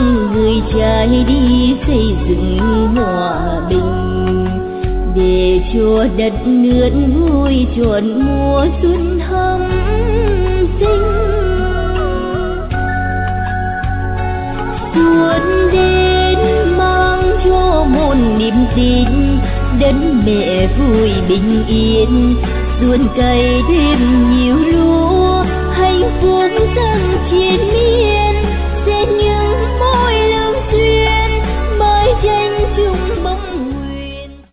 người trai đi xây dựng hòa bình, để cho đất nước vui trọn mùa xuân hâm sinh. Xuân đến mang cho một niềm tin, đất mẹ vui bình yên, xuân cày thêm nhiều lúa hạnh phúc sang chiến